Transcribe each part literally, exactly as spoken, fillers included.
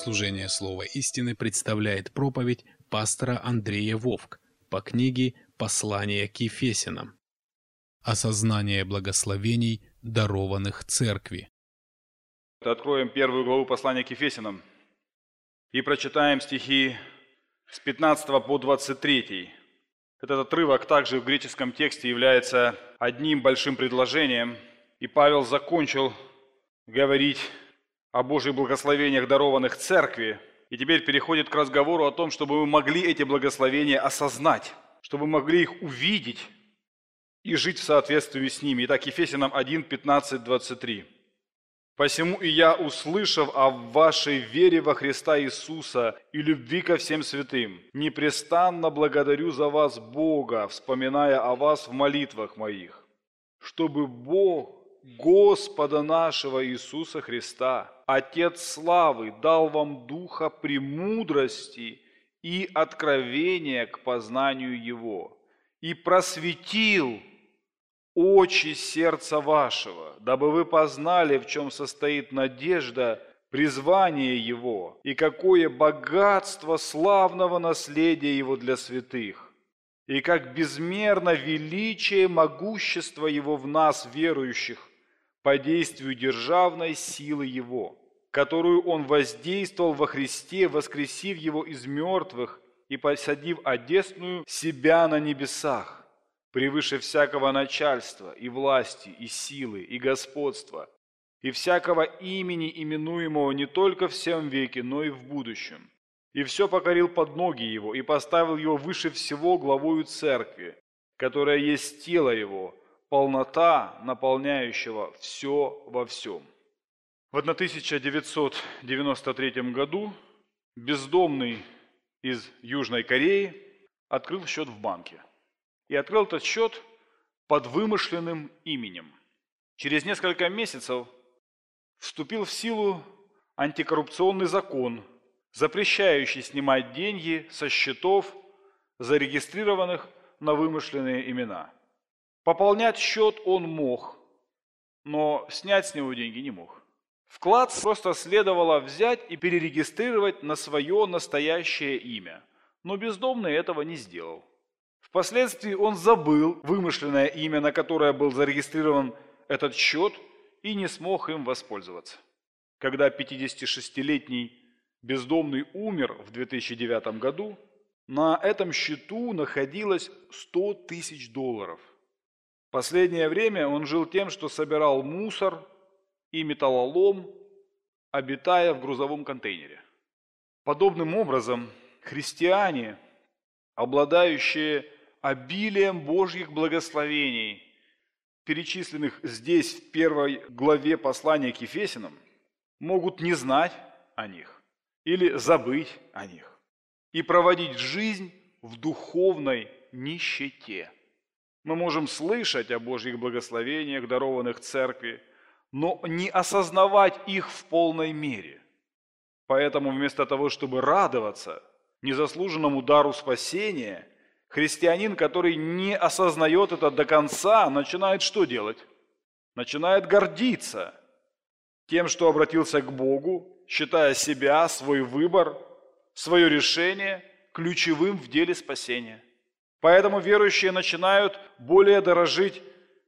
служение Слова истины представляет проповедь пастора Андрея Вовк по книге «Послание к Ефесянам. Осознание благословений, дарованных Церкви». Откроем первую главу послания к Ефесянам и прочитаем стихи с пятнадцатого по двадцать третий. Этот отрывок также в греческом тексте является одним большим предложением, и Павел закончил говорить о Божьих благословениях, дарованных Церкви, и теперь переходит к разговору о том, чтобы мы могли эти благословения осознать, чтобы мы могли их увидеть и жить в соответствии с ними. Итак, Ефесянам один, пятнадцать, двадцать три. «Посему и я, услышав о вашей вере во Христа Иисуса и любви ко всем святым, непрестанно благодарю за вас Бога, вспоминая о вас в молитвах моих, чтобы Бог Господа нашего Иисуса Христа, Отец славы, дал вам духа премудрости и откровения к познанию Его, и просветил очи сердца вашего, дабы вы познали, в чем состоит надежда, призвание Его, и какое богатство славного наследия Его для святых, и как безмерно величие могущества Его в нас, верующих, по действию державной силы Его, которую Он воздействовал во Христе, воскресив Его из мертвых и посадив одесную себя на небесах, превыше всякого начальства и власти, и силы, и господства, и всякого имени, именуемого не только в сем веке, но и в будущем. И все покорил под ноги Его, и поставил Его выше всего главою Церкви, которая есть тело Его, полнота, наполняющего все во всем». В тысяча девятьсот девяносто третьем году бездомный из Южной Кореи открыл счет в банке. И открыл этот счет под вымышленным именем. Через несколько месяцев вступил в силу антикоррупционный закон, запрещающий снимать деньги со счетов, зарегистрированных на вымышленные имена. Пополнять счет он мог, но снять с него деньги не мог. Вклад просто следовало взять и перерегистрировать на свое настоящее имя, но бездомный этого не сделал. Впоследствии он забыл вымышленное имя, на которое был зарегистрирован этот счет, и не смог им воспользоваться. Когда пятидесятишестилетний бездомный умер в две тысячи девятом году, на этом счету находилось сто тысяч долларов. В последнее время он жил тем, что собирал мусор и металлолом, обитая в грузовом контейнере. Подобным образом, христиане, обладающие обилием Божьих благословений, перечисленных здесь в первой главе послания к Ефесянам, могут не знать о них или забыть о них и проводить жизнь в духовной нищете. Мы можем слышать о Божьих благословениях, дарованных Церкви, но не осознавать их в полной мере. Поэтому вместо того, чтобы радоваться незаслуженному дару спасения, христианин, который не осознает это до конца, начинает что делать? Начинает гордиться тем, что обратился к Богу, считая себя, свой выбор, свое решение ключевым в деле спасения. Поэтому верующие начинают более дорожить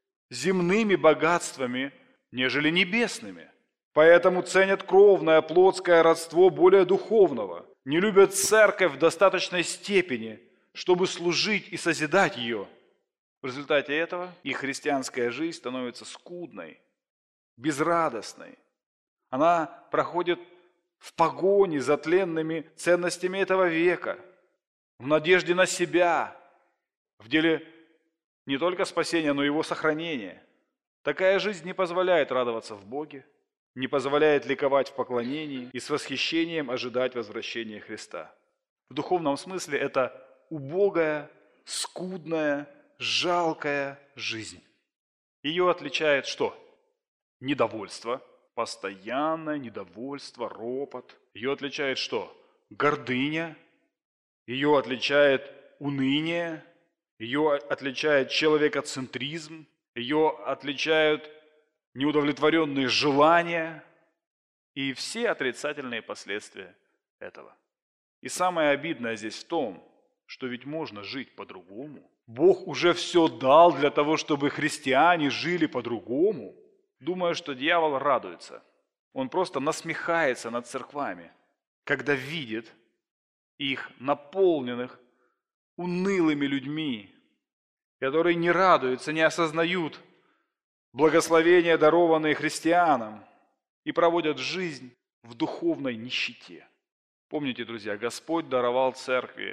земными богатствами, нежели небесными. Поэтому ценят кровное, плотское родство более духовного, не любят церковь в достаточной степени, чтобы служить и созидать ее. В результате этого их христианская жизнь становится скудной, безрадостной. Она проходит в погоне за тленными ценностями этого века, в надежде на себя, в деле не только спасения, но и его сохранения. Такая жизнь не позволяет радоваться в Боге, не позволяет ликовать в поклонении и с восхищением ожидать возвращения Христа. В духовном смысле это убогая, скудная, жалкая жизнь. Ее отличает что? Недовольство, постоянное недовольство, ропот. Ее отличает что? Гордыня. Ее отличает уныние. Ее отличает человекоцентризм. Ее отличают неудовлетворенные желания и все отрицательные последствия этого. И самое обидное здесь в том, что ведь можно жить по-другому. Бог уже все дал для того, чтобы христиане жили по-другому. Думаю, что дьявол радуется. Он просто насмехается над церквами, когда видит их наполненных унылыми людьми, которые не радуются, не осознают благословения, дарованные христианам, и проводят жизнь в духовной нищете. Помните, друзья, Господь даровал церкви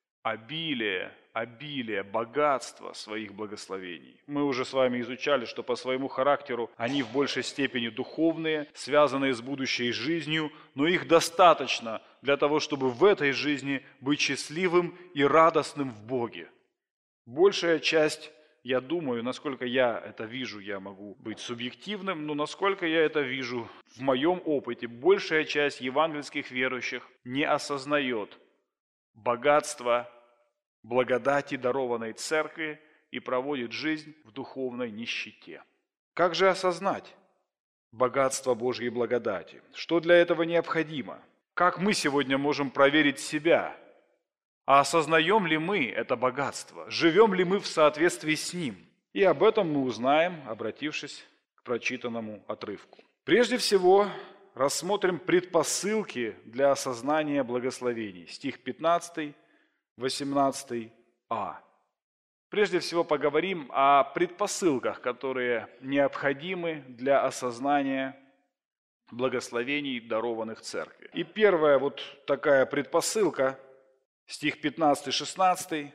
обилие, обилие, богатство своих благословений. Мы уже с вами изучали, что по своему характеру они в большей степени духовные, связанные с будущей жизнью, но их достаточно для того, чтобы в этой жизни быть счастливым и радостным в Боге. Большая часть, я думаю, насколько я это вижу, я могу быть субъективным, но насколько я это вижу в моем опыте, большая часть евангельских верующих не осознает богатство благодати, дарованной церкви, и проводит жизнь в духовной нищете. Как же осознать богатство Божьей благодати? Что для этого необходимо? Как мы сегодня можем проверить себя? А осознаем ли мы это богатство? Живем ли мы в соответствии с ним? И об этом мы узнаем, обратившись к прочитанному отрывку. Прежде всего, рассмотрим предпосылки для осознания благословений. Стих пятнадцатый, восемнадцатый а. Прежде всего поговорим о предпосылках, которые необходимы для осознания благословений, дарованных церкви. И первая вот такая предпосылка, стих пятнадцатый-шестнадцатый,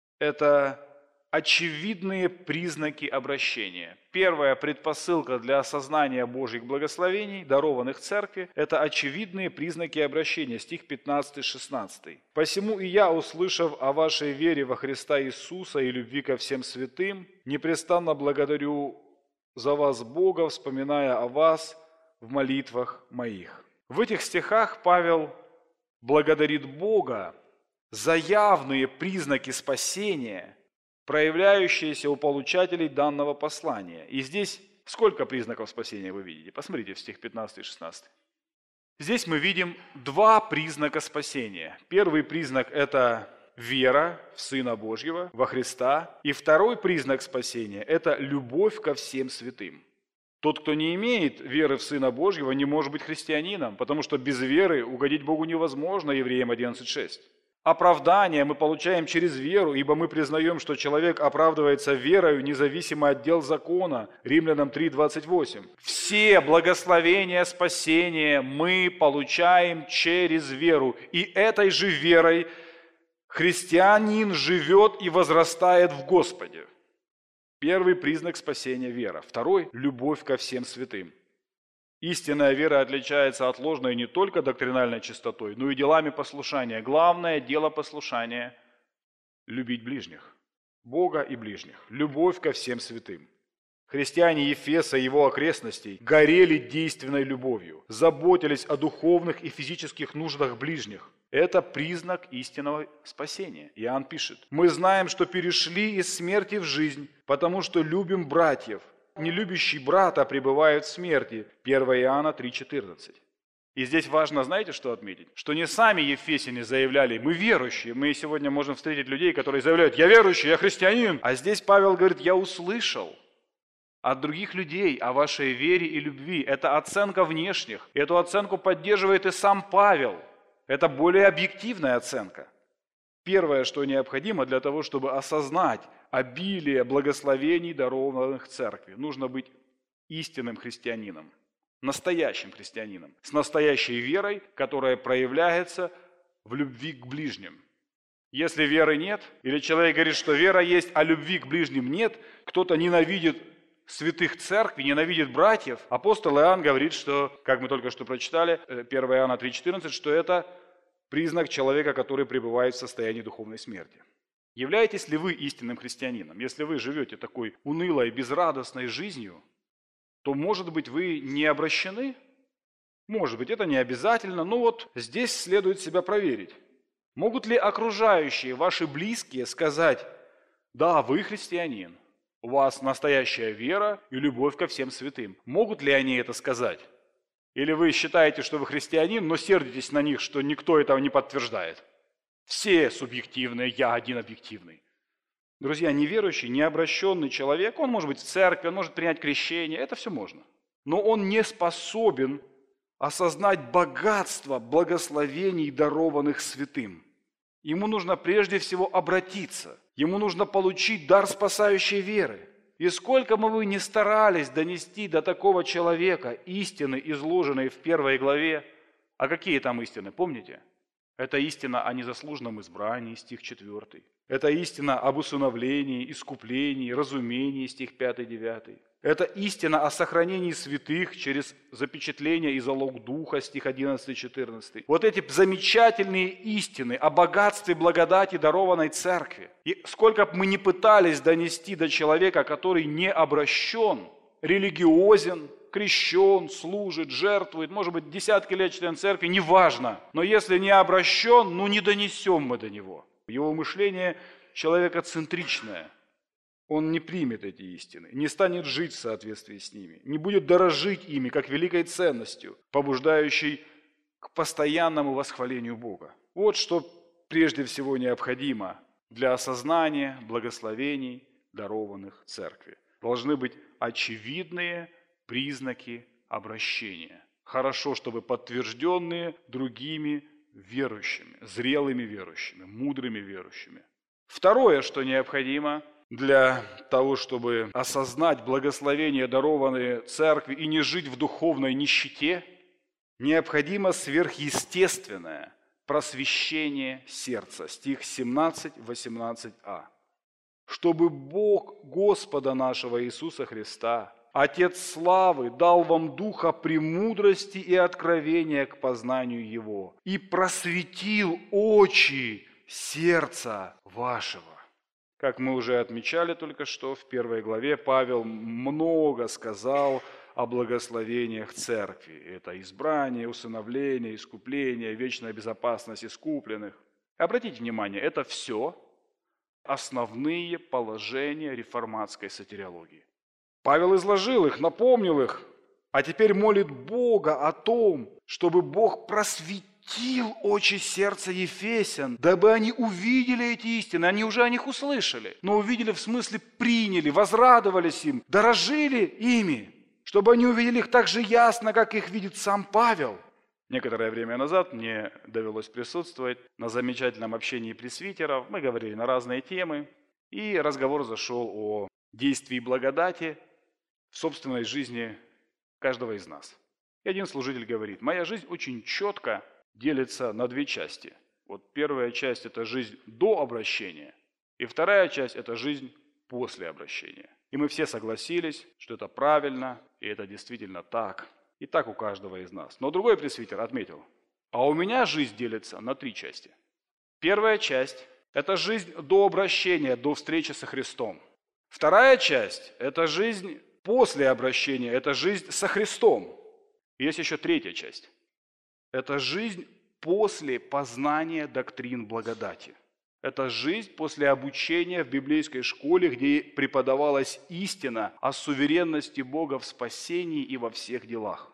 это очевидные признаки обращения. Первая предпосылка для осознания Божьих благословений, дарованных церкви, это очевидные признаки обращения. Стих пятнадцатый-шестнадцатый. «Посему и я, услышав о вашей вере во Христа Иисуса и любви ко всем святым, непрестанно благодарю за вас Бога, вспоминая о вас в молитвах моих». В этих стихах Павел благодарит Бога за явные признаки спасения, проявляющиеся у получателей данного послания. И здесь сколько признаков спасения вы видите? Посмотрите в стих пятнадцатый-шестнадцатый. Здесь мы видим два признака спасения. Первый признак – это вера в Сына Божьего, во Христа. И второй признак спасения – это любовь ко всем святым. Тот, кто не имеет веры в Сына Божьего, не может быть христианином, потому что без веры угодить Богу невозможно, Евреям одиннадцать шесть. Оправдание мы получаем через веру, ибо мы признаем, что человек оправдывается верою, независимо от дел закона. Римлянам три двадцать восемь. Все благословения спасения мы получаем через веру. И этой же верой христианин живет и возрастает в Господе. Первый признак спасения – вера. Второй – любовь ко всем святым. Истинная вера отличается от ложной не только доктринальной чистотой, но и делами послушания. Главное дело послушания – любить ближних, Бога и ближних. Любовь ко всем святым. Христиане Ефеса и его окрестностей горели действенной любовью, заботились о духовных и физических нуждах ближних. Это признак истинного спасения. Иоанн пишет: «Мы знаем, что перешли из смерти в жизнь, потому что любим братьев. Не любящий брата пребывает в смерти». первое Иоанна три четырнадцать. И здесь важно, знаете, что отметить? Что не сами ефесяне заявляли: мы верующие. Мы сегодня можем встретить людей, которые заявляют: я верующий, я христианин. А здесь Павел говорит: я услышал от других людей о вашей вере и любви. Это оценка внешних. Эту оценку поддерживает и сам Павел. Это более объективная оценка. Первое, что необходимо для того, чтобы осознать обилие благословений, дарованных церкви, нужно быть истинным христианином, настоящим христианином, с настоящей верой, которая проявляется в любви к ближним. Если веры нет, или человек говорит, что вера есть, а любви к ближним нет, кто-то ненавидит святых церкви, ненавидит братьев. Апостол Иоанн говорит, что, как мы только что прочитали, первое Иоанна три четырнадцать, что это признак человека, который пребывает в состоянии духовной смерти. Являетесь ли вы истинным христианином? Если вы живете такой унылой, безрадостной жизнью, то, может быть, вы не обращены? Может быть, это не обязательно, но вот здесь следует себя проверить. Могут ли окружающие, ваши близкие, сказать: да, вы христианин, у вас настоящая вера и любовь ко всем святым? Могут ли они это сказать? Или вы считаете, что вы христианин, но сердитесь на них, что никто этого не подтверждает. Все субъективные, я один объективный. Друзья, неверующий, необращенный человек, он может быть в церкви, он может принять крещение, это все можно. Но он не способен осознать богатство благословений, дарованных святым. Ему нужно прежде всего обратиться, ему нужно получить дар спасающей веры. И сколько бы вы ни старались донести до такого человека истины, изложенные в первой главе, а какие там истины, помните? Это истина о незаслуженном избрании, стих четвёртый. Это истина об усыновлении, искуплении, разумении, стих пятый-девятый. Это истина о сохранении святых через запечатление и залог Духа, стих одиннадцатый-четырнадцатый. Вот эти замечательные истины о богатстве благодати, дарованной Церкви. И сколько бы мы ни пытались донести до человека, который не обращен, религиозен, крещен, служит, жертвует, может быть, десятки лет член церкви, неважно. Но если не обращен, ну не донесем мы до него. Его мышление человекоцентричное. Он не примет эти истины, не станет жить в соответствии с ними, не будет дорожить ими, как великой ценностью, побуждающей к постоянному восхвалению Бога. Вот что прежде всего необходимо для осознания благословений, дарованных Церкви. Должны быть очевидные признаки обращения. Хорошо, чтобы подтвержденные другими верующими, зрелыми верующими, мудрыми верующими. Второе, что необходимо для того, чтобы осознать благословения, дарованные Церкви, и не жить в духовной нищете, необходимо сверхъестественное просвещение сердца. Стих семнадцать-восемнадцать а. Чтобы Бог Господа нашего Иисуса Христа, Отец славы, дал вам духа премудрости и откровения к познанию Его, и просветил очи сердца вашего. Как мы уже отмечали только что, в первой главе Павел много сказал о благословениях Церкви. Это избрание, усыновление, искупление, вечная безопасность искупленных. Обратите внимание, это все основные положения реформатской сотириологии. Павел изложил их, напомнил их, а теперь молит Бога о том, чтобы Бог просветил очи сердца ефесян, дабы они увидели эти истины. Они уже о них услышали, но увидели в смысле приняли, возрадовались им, дорожили ими, чтобы они увидели их так же ясно, как их видит сам Павел. Некоторое время назад мне довелось присутствовать на замечательном общении пресвитеров. Мы говорили на разные темы, и разговор зашел о действии благодати в собственной жизни каждого из нас. И один служитель говорит: моя жизнь очень четко делится на две части. Вот первая часть – это жизнь до обращения, и вторая часть – это жизнь после обращения. И мы все согласились, что это правильно, и это действительно так. И так у каждого из нас. Но другой пресвитер отметил: а у меня жизнь делится на три части. Первая часть – это жизнь до обращения, до встречи со Христом. Вторая часть – это жизнь после обращения, это жизнь со Христом. Есть еще третья часть. Это жизнь после познания доктрин благодати. Это жизнь после обучения в библейской школе, где преподавалась истина о суверенности Бога в спасении и во всех делах.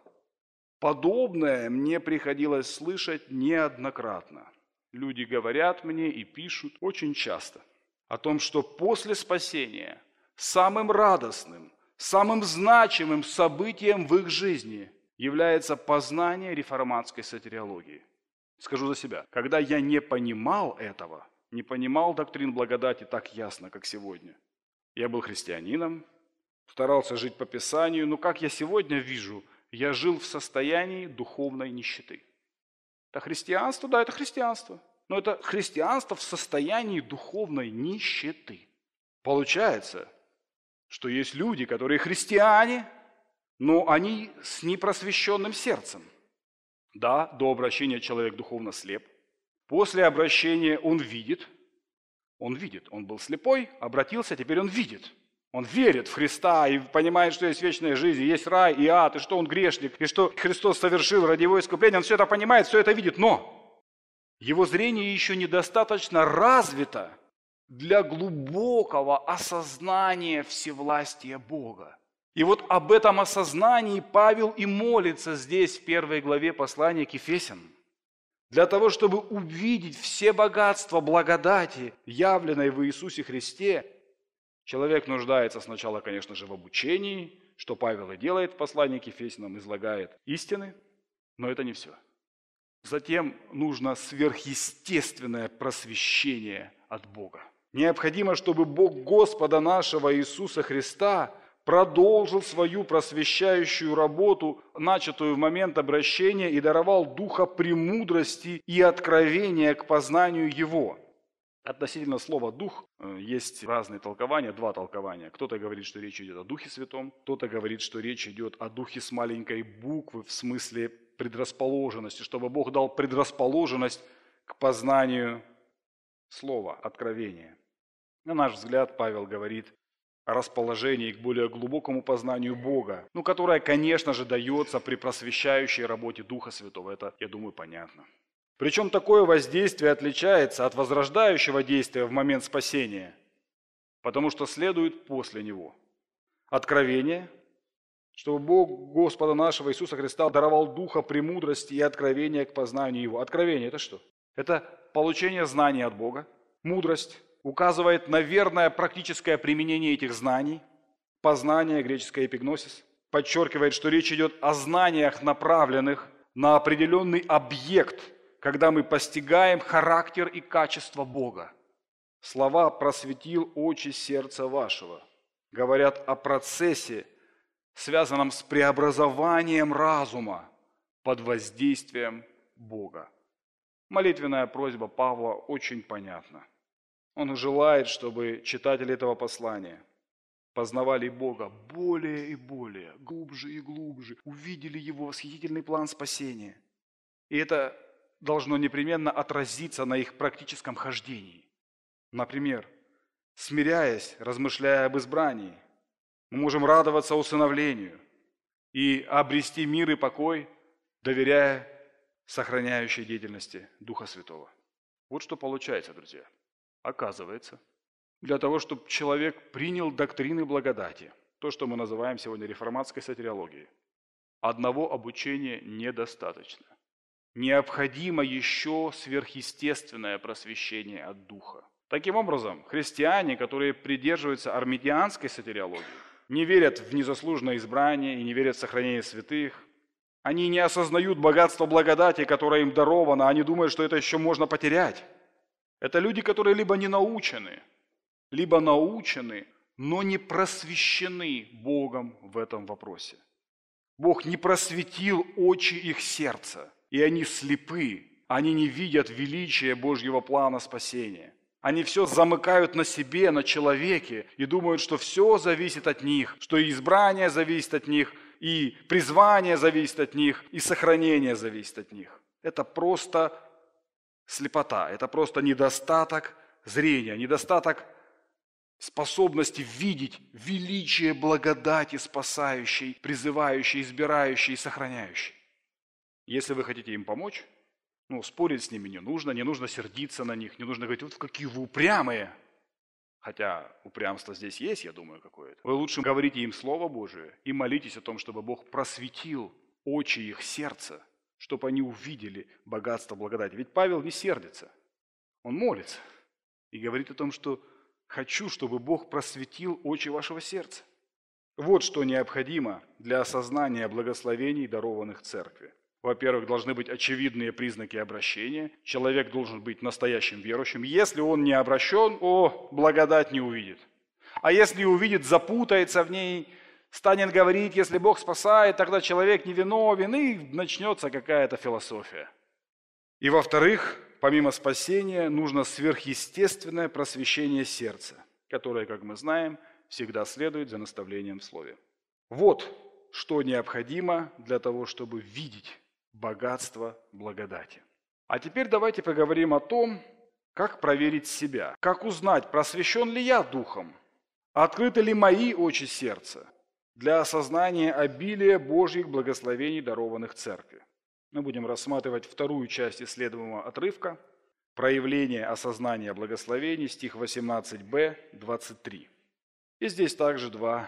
Подобное мне приходилось слышать неоднократно. Люди говорят мне и пишут очень часто о том, что после спасения самым радостным, самым значимым событием в их жизни является познание реформатской сотириологии. Скажу за себя, когда я не понимал этого, не понимал доктрин благодати так ясно, как сегодня, я был христианином, старался жить по Писанию, но как я сегодня вижу, я жил в состоянии духовной нищеты. Это христианство, да, это христианство, но это христианство в состоянии духовной нищеты. Получается, что есть люди, которые христиане, но они с непросвещенным сердцем. Да, до обращения человек духовно слеп. После обращения он видит, он видит, он был слепой, обратился, теперь он видит. Он верит в Христа и понимает, что есть вечная жизнь, есть рай и ад, и что он грешник, и что Христос совершил ради его искупления. Он все это понимает, все это видит, но его зрение еще недостаточно развито для глубокого осознания всевластия Бога. И вот об этом осознании Павел и молится здесь, в первой главе послания к Ефесянам. Для того, чтобы увидеть все богатства благодати, явленной в Иисусе Христе, человек нуждается сначала, конечно же, в обучении, что Павел и делает в послании к Ефесянам, излагает истины, но это не все. Затем нужно сверхъестественное просвещение от Бога. Необходимо, чтобы Бог Господа нашего Иисуса Христа продолжил свою просвещающую работу, начатую в момент обращения, и даровал духа премудрости и откровения к познанию Его. Относительно слова «дух» есть разные толкования, два толкования. Кто-то говорит, что речь идет о Духе Святом, кто-то говорит, что речь идет о Духе с маленькой буквы, в смысле предрасположенности, чтобы Бог дал предрасположенность к познанию слова, откровения. На наш взгляд, Павел говорит о расположении к более глубокому познанию Бога, ну, которое, конечно же, дается при просвещающей работе Духа Святого. Это, я думаю, понятно. Причем такое воздействие отличается от возрождающего действия в момент спасения, потому что следует после него. Откровение, чтобы Бог Господа нашего Иисуса Христа даровал духа премудрости и откровения к познанию Его. Откровение – это что? Это получение знаний от Бога. Мудрость указывает на верное практическое применение этих знаний. Познание, греческое эпигносис, подчеркивает, что речь идет о знаниях, направленных на определенный объект, когда мы постигаем характер и качество Бога. Слова «просветил очи сердца вашего» говорят о процессе, связанном с преобразованием разума под воздействием Бога. Молитвенная просьба Павла очень понятна. Он желает, чтобы читатели этого послания познавали Бога более и более, глубже и глубже, увидели Его восхитительный план спасения. И это должно непременно отразиться на их практическом хождении. Например, смиряясь, размышляя об избрании, мы можем радоваться усыновлению и обрести мир и покой, доверяя сохраняющей деятельности Духа Святого. Вот что получается, друзья. Оказывается, для того, чтобы человек принял доктрины благодати, то, что мы называем сегодня реформатской сотириологией, одного обучения недостаточно. Необходимо еще сверхъестественное просвещение от Духа. Таким образом, христиане, которые придерживаются армитианской сотириологии, не верят в незаслуженное избрание и не верят в сохранение святых, они не осознают богатство благодати, которое им даровано, они думают, что это еще можно потерять. Это люди, которые либо не научены, либо научены, но не просвещены Богом в этом вопросе. Бог не просветил очи их сердца, и они слепы, они не видят величия Божьего плана спасения. Они все замыкают на себе, на человеке, и думают, что все зависит от них, что и избрание зависит от них, и призвание зависит от них, и сохранение зависит от них. Это просто слепота, это просто недостаток зрения, недостаток способности видеть величие благодати спасающей, призывающей, избирающей и сохраняющей. Если вы хотите им помочь, ну, спорить с ними не нужно, не нужно сердиться на них, не нужно говорить, вот какие вы упрямые. Хотя упрямство здесь есть, я думаю, какое-то. Вы лучше говорите им Слово Божие и молитесь о том, чтобы Бог просветил очи их сердца, чтобы они увидели богатство благодати. Ведь Павел не сердится, он молится и говорит о том, что хочу, чтобы Бог просветил очи вашего сердца. Вот что необходимо для осознания благословений, дарованных церкви. Во-первых, должны быть очевидные признаки обращения. Человек должен быть настоящим верующим. Если он не обращен, о, благодать не увидит. А если увидит, запутается в ней, станет говорить, если Бог спасает, тогда человек невиновен, и начнется какая-то философия. И во-вторых, помимо спасения, нужно сверхъестественное просвещение сердца, которое, как мы знаем, всегда следует за наставлением в Слове. Вот что необходимо для того, чтобы видеть богатство благодати. А теперь давайте поговорим о том, как проверить себя, как узнать, просвещен ли я духом, открыты ли мои очи сердца для осознания обилия Божьих благословений, дарованных церкви. Мы будем рассматривать вторую часть исследуемого отрывка «Проявление осознания благословений», стих восемнадцать бэ, двадцать три. И здесь также два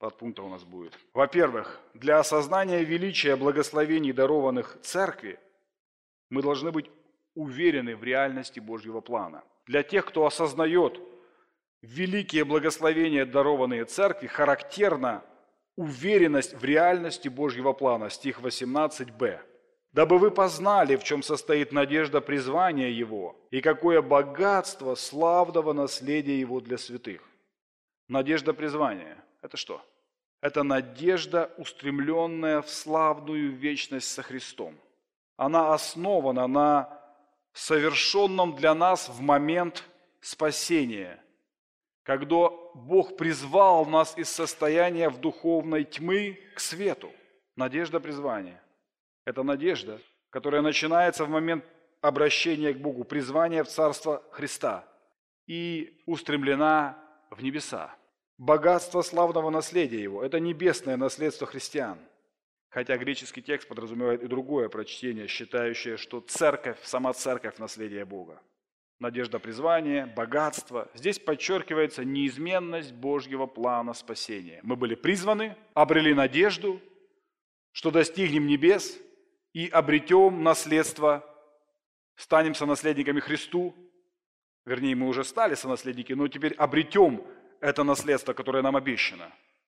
подпунктов у нас будет. Во-первых, для осознания величия благословений, дарованных Церкви, мы должны быть уверены в реальности Божьего плана. Для тех, кто осознает великие благословения, дарованные Церкви, характерна уверенность в реальности Божьего плана. Стих восемнадцать бэ. «Дабы вы познали, в чем состоит надежда призвания Его, и какое богатство славного наследия Его для святых». Надежда призвания – это что? Это надежда, устремленная в славную вечность со Христом. Она основана на совершенном для нас в момент спасения, когда Бог призвал нас из состояния в духовной тьмы к свету. Надежда призвания. Это надежда, которая начинается в момент обращения к Богу, призвания в Царство Христа и устремлена в небеса. Богатство славного наследия Его – это небесное наследство христиан. Хотя греческий текст подразумевает и другое прочтение, считающее, что церковь, сама церковь – наследие Бога. Надежда призвания, богатство. Здесь подчеркивается неизменность Божьего плана спасения. Мы были призваны, обрели надежду, что достигнем небес и обретем наследство, станем сонаследниками Христу. Вернее, мы уже стали сонаследники, но теперь обретем это наследство, которое нам обещано.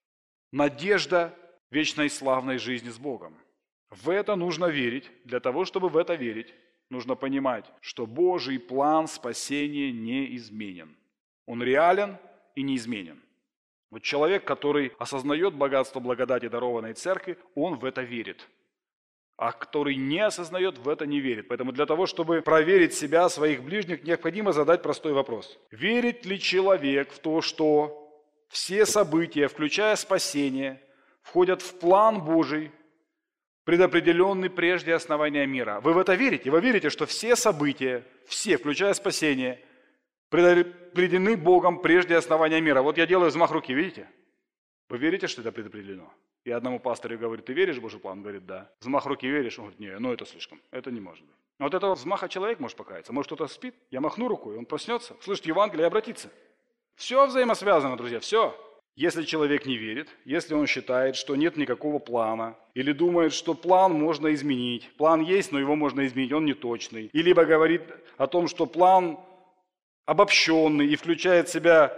Надежда вечной славной жизни с Богом. В это нужно верить. Для того, чтобы в это верить, нужно понимать, что Божий план спасения неизменен. Он реален и неизменен. Вот человек, который осознает богатство благодати, дарованной Церкви, он в это верит. А который не осознает, в это не верит. Поэтому для того, чтобы проверить себя, своих ближних, необходимо задать простой вопрос. Верит ли человек в то, что все события, включая спасение, входят в план Божий, предопределенный прежде основания мира? Вы в это верите? Вы верите, что все события, все, включая спасение, предопределены Богом прежде основания мира? Вот я делаю взмах руки, видите? Вы верите, что это предопределено? Я одному пастору говорю: ты веришь в Божий план? Он говорит: да. Взмах руки веришь? Он говорит: не, ну это слишком, это не может быть. Вот этого взмаха человек может покаяться. Может, кто-то спит, я махну рукой, он проснется, слышит Евангелие и обратится. Все взаимосвязано, друзья, все. Если человек не верит, если он считает, что нет никакого плана, или думает, что план можно изменить, план есть, но его можно изменить, он не точный, и либо говорит о том, что план обобщенный и включает в себя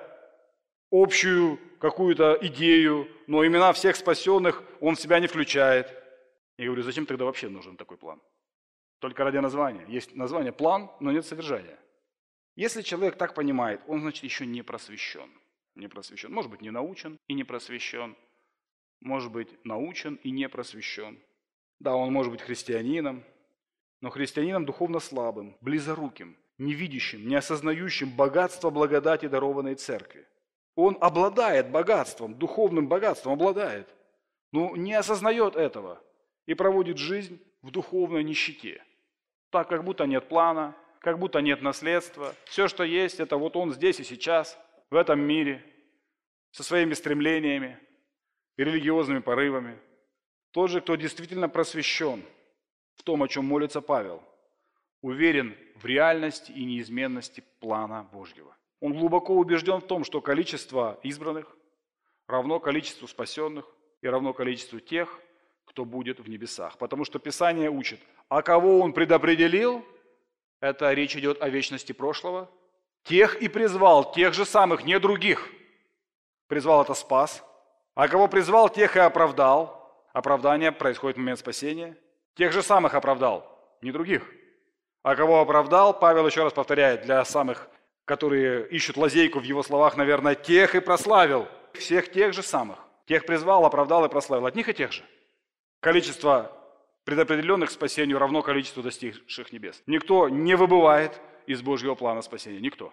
общую какую-то идею, но имена всех спасенных он в себя не включает. Я говорю: зачем тогда вообще нужен такой план? Только ради названия. Есть название план, но нет содержания. Если человек так понимает, он, значит, еще не просвещен. Не просвещен. Может быть, не научен и не просвещен. Может быть, научен и не просвещен. Да, он может быть христианином, но христианином духовно слабым, близоруким, невидящим, не осознающим богатства благодати, дарованной Церкви. Он обладает богатством, духовным богатством обладает, но не осознает этого и проводит жизнь в духовной нищете. Так, как будто нет плана, как будто нет наследства. Все, что есть, это вот он здесь и сейчас, в этом мире, со своими стремлениями и религиозными порывами. Тот же, кто действительно просвещен в том, о чем молится Павел, уверен в реальности и неизменности плана Божьего. Он глубоко убежден в том, что количество избранных равно количеству спасенных и равно количеству тех, кто будет в небесах. Потому что Писание учит: а кого Он предопределил, это речь идет о вечности прошлого, тех и призвал, тех же самых, не других. Призвал — это спас. А кого призвал, тех и оправдал. Оправдание происходит в момент спасения. Тех же самых оправдал, не других. А кого оправдал, Павел еще раз повторяет, для самых, которые ищут лазейку в его словах, наверное, тех и прославил. Всех тех же самых. Тех призвал, оправдал и прославил. Одних и тех же. Количество предопределенных к спасению равно количеству достигших небес. Никто не выбывает из Божьего плана спасения. Никто.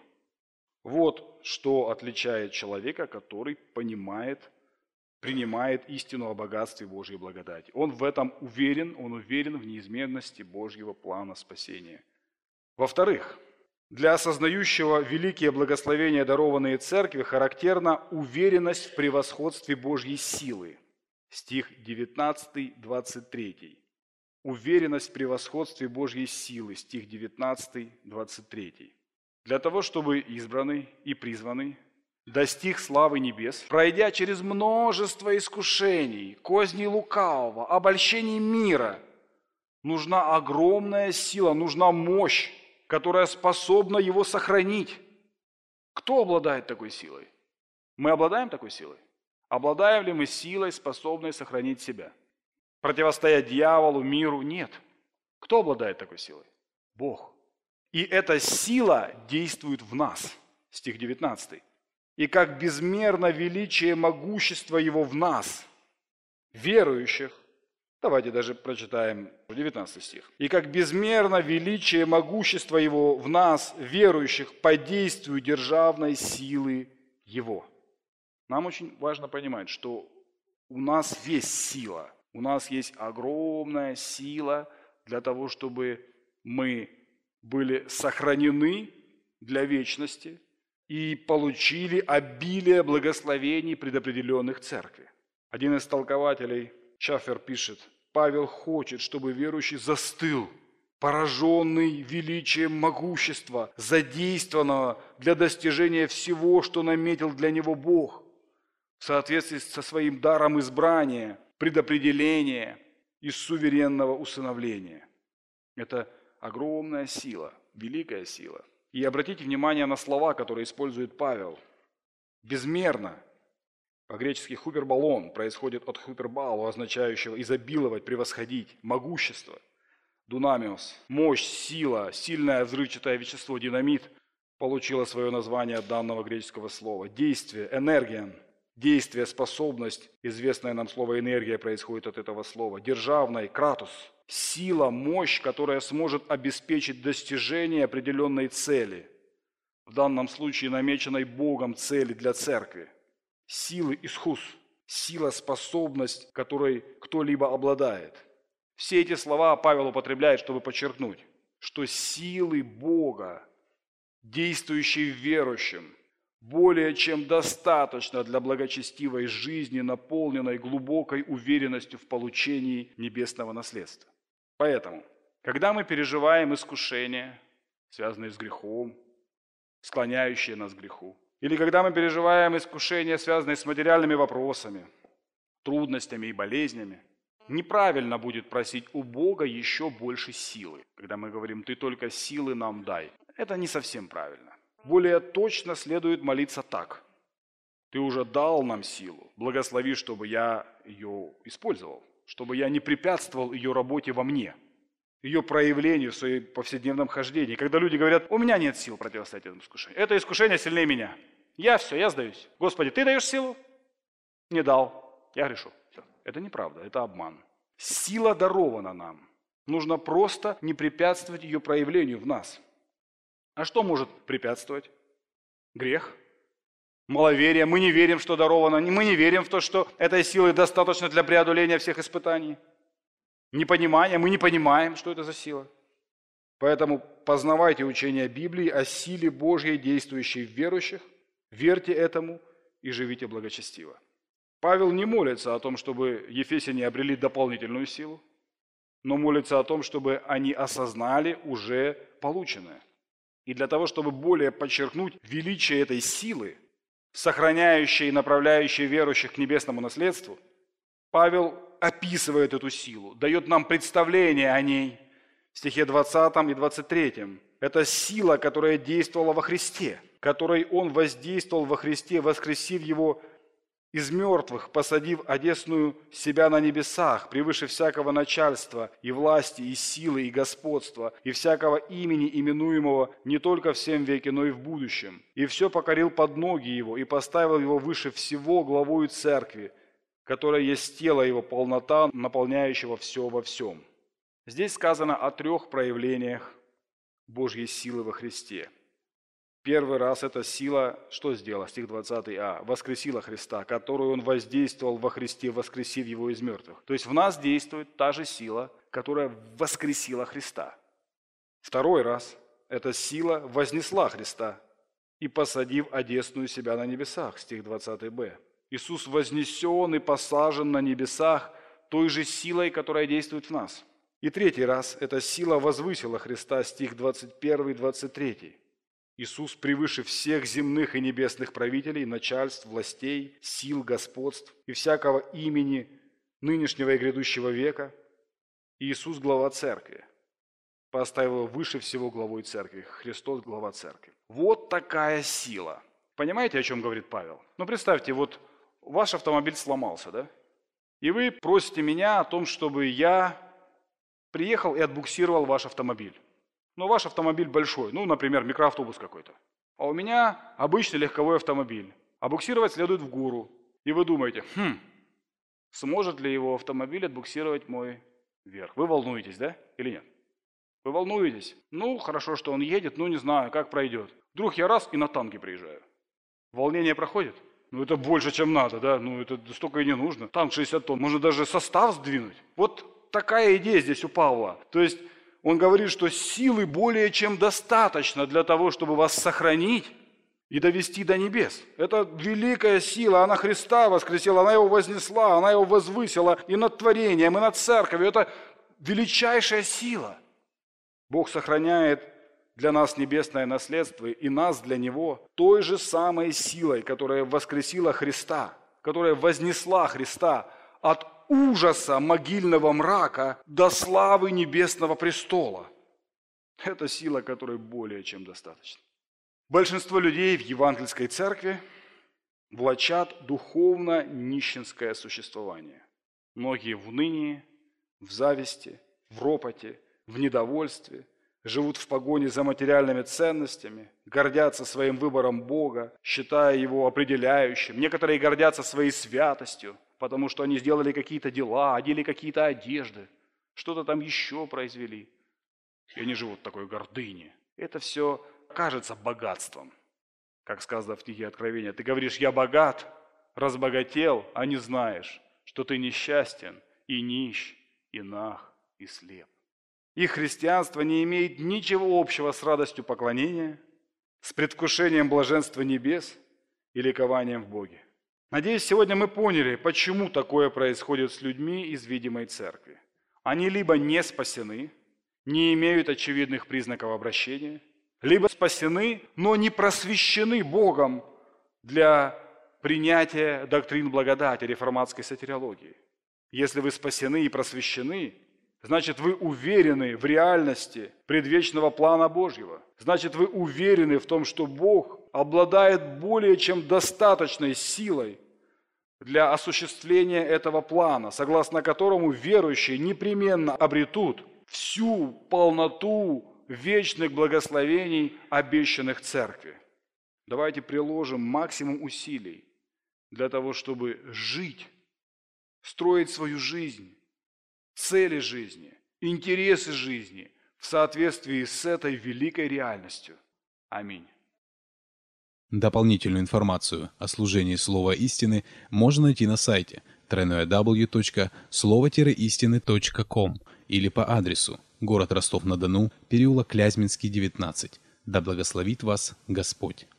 Вот что отличает человека, который понимает, принимает истину о богатстве Божьей благодати. Он в этом уверен, он уверен в неизменности Божьего плана спасения. Во-вторых, для осознающего великие благословения, дарованные Церкви, характерна уверенность в превосходстве Божьей силы. Стих девятнадцатый, двадцать третий. Уверенность в превосходстве Божьей силы. Стих девятнадцатый, двадцать третий. Для того, чтобы избранный и призванный достиг славы небес, пройдя через множество искушений, козней лукавого, обольщений мира, нужна огромная сила, нужна мощь, которая способна его сохранить. Кто обладает такой силой? Мы обладаем такой силой? Обладаем ли мы силой, способной сохранить себя? Противостоять дьяволу, миру? Нет. Кто обладает такой силой? Бог. И эта сила действует в нас. Стих девятнадцатый. И как безмерно величие могущества Его в нас, верующих. Давайте даже прочитаем девятнадцатый стих. И как безмерно величие могущества Его в нас, верующих, по действию державной силы Его. Нам очень важно понимать, что у нас есть сила. У нас есть огромная сила для того, чтобы мы были сохранены для вечности и получили обилие благословений, предопределенных церкви. Один из толкователей, Шафер, пишет: Павел хочет, чтобы верующий застыл, пораженный величием могущества, задействованного для достижения всего, что наметил для него Бог, в соответствии со своим даром избрания, предопределения и суверенного усыновления. Это огромная сила, великая сила. И обратите внимание на слова, которые использует Павел. Безмерно. По-гречески хуперболон происходит от хупербалу, означающего изобиловать, превосходить, могущество. Дунамиос, мощь, сила, сильное взрывчатое вещество, динамит, получило свое название от данного греческого слова. Действие, энергия, действие, способность, известное нам слово энергия происходит от этого слова. Державный, кратус, сила, мощь, которая сможет обеспечить достижение определенной цели, в данном случае намеченной Богом цели для церкви. Силы исхус, сила, способность, которой кто-либо обладает. Все эти слова Павел употребляет, чтобы подчеркнуть, что силы Бога, действующие в верующем, более чем достаточно для благочестивой жизни, наполненной глубокой уверенностью в получении небесного наследства. Поэтому, когда мы переживаем искушения, связанные с грехом, склоняющие нас к греху, или когда мы переживаем искушения, связанные с материальными вопросами, трудностями и болезнями, неправильно будет просить у Бога еще больше силы. Когда мы говорим: «Ты только силы нам дай». Это не совсем правильно. Более точно следует молиться так: «Ты уже дал нам силу, благослови, чтобы я ее использовал, чтобы я не препятствовал ее работе во мне, ее проявлению в своем повседневном хождении». Когда люди говорят: «У меня нет сил противостоять этому искушению, это искушение сильнее меня, я все, я сдаюсь». Господи, Ты даешь силу? Не дал, я грешу. Все. Это неправда, это обман. Сила дарована нам. Нужно просто не препятствовать ее проявлению в нас. А что может препятствовать? Грех, маловерие. Мы не верим, что даровано. Мы не верим в то, что этой силы достаточно для преодоления всех испытаний. Непонимание. Мы не понимаем, что это за сила. Поэтому познавайте учение Библии о силе Божьей, действующей в верующих. Верьте этому и живите благочестиво. Павел не молится о том, чтобы ефесяне обрели дополнительную силу, но молится о том, чтобы они осознали уже полученное. И для того, чтобы более подчеркнуть величие этой силы, сохраняющей и направляющей верующих к небесному наследству, Павел описывает эту силу, дает нам представление о ней в стихе двадцатом и двадцать третьем. Это сила, которая действовала во Христе, которой Он воздействовал во Христе, воскресив Его из мертвых, посадив одесную себя на небесах, превыше всякого начальства и власти, и силы, и господства, и всякого имени, именуемого не только в сем веке, но и в будущем. И все покорил под ноги Его, и поставил Его выше всего главою церкви, которая есть тело Его, полнота, наполняющего все во всем. Здесь сказано о трех проявлениях Божьей силы во Христе. Первый раз эта сила что сделала? Стих двадцатый а. Воскресила Христа, которую Он воздействовал во Христе, воскресив Его из мертвых. То есть в нас действует та же сила, которая воскресила Христа. Второй раз эта сила вознесла Христа и посадив одесную себя на небесах. Стих двадцатый бэ. Иисус вознесен и посажен на небесах той же силой, которая действует в нас. И третий раз эта сила возвысила Христа. Стих двадцать первый двадцать третий. Иисус превыше всех земных и небесных правителей, начальств, властей, сил, господств и всякого имени нынешнего и грядущего века. Иисус – глава церкви. Поставил его выше всего главой церкви. Христос – глава церкви. Вот такая сила. Понимаете, о чем говорит Павел? Ну, представьте, вот ваш автомобиль сломался, да? И вы просите меня о том, чтобы я приехал и отбуксировал ваш автомобиль. Но ваш автомобиль большой, ну, например, микроавтобус какой-то. А у меня обычный легковой автомобиль. А буксировать следует в гору. И вы думаете, хм, сможет ли его автомобиль отбуксировать мой верх? Вы волнуетесь, да? Или нет? Вы волнуетесь? Ну, хорошо, что он едет, ну, не знаю, как пройдет. Вдруг я раз и на танке приезжаю. Волнение проходит? Ну, это больше, чем надо, да? Ну, это столько и не нужно. Танк шестьдесят тонн. Можно даже состав сдвинуть. Вот такая идея здесь у Павла. То есть он говорит, что силы более чем достаточно для того, чтобы вас сохранить и довести до небес. Это великая сила, она Христа воскресила, она его вознесла, она его возвысила и над творением, и над церковью. Это величайшая сила. Бог сохраняет для нас небесное наследство и нас для Него той же самой силой, которая воскресила Христа, которая вознесла Христа от ужаса могильного мрака до славы небесного престола. Это сила, которой более чем достаточно. Большинство людей в евангельской церкви влачат духовно-нищенское существование. Многие в унынии, в зависти, в ропоте, в недовольстве, живут в погоне за материальными ценностями, гордятся своим выбором Бога, считая его определяющим. Некоторые гордятся своей святостью, потому что они сделали какие-то дела, одели какие-то одежды, что-то там еще произвели. И они живут в такой гордыне. Это все кажется богатством. Как сказано в книге Откровения, ты говоришь, я богат, разбогател, а не знаешь, что ты несчастен и нищ, и наг, и слеп. Их христианство не имеет ничего общего с радостью поклонения, с предвкушением блаженства небес и ликованием в Боге. Надеюсь, сегодня мы поняли, почему такое происходит с людьми из видимой церкви. Они либо не спасены, не имеют очевидных признаков обращения, либо спасены, но не просвещены Богом для принятия доктрин благодати, реформатской сотириологии. Если вы спасены и просвещены, значит, вы уверены в реальности предвечного плана Божьего. Значит, вы уверены в том, что Бог обладает более чем достаточной силой для осуществления этого плана, согласно которому верующие непременно обретут всю полноту вечных благословений, обещанных Церкви. Давайте приложим максимум усилий для того, чтобы жить, строить свою жизнь, цели жизни, интересы жизни в соответствии с этой великой реальностью. Аминь. Дополнительную информацию о служении Слова Истины можно найти на сайте дабл ю дабл ю дабл ю точка слово истины точка ком или по адресу город Ростов-на-Дону, переулок Клязьминский, девятнадцать. Да благословит вас Господь.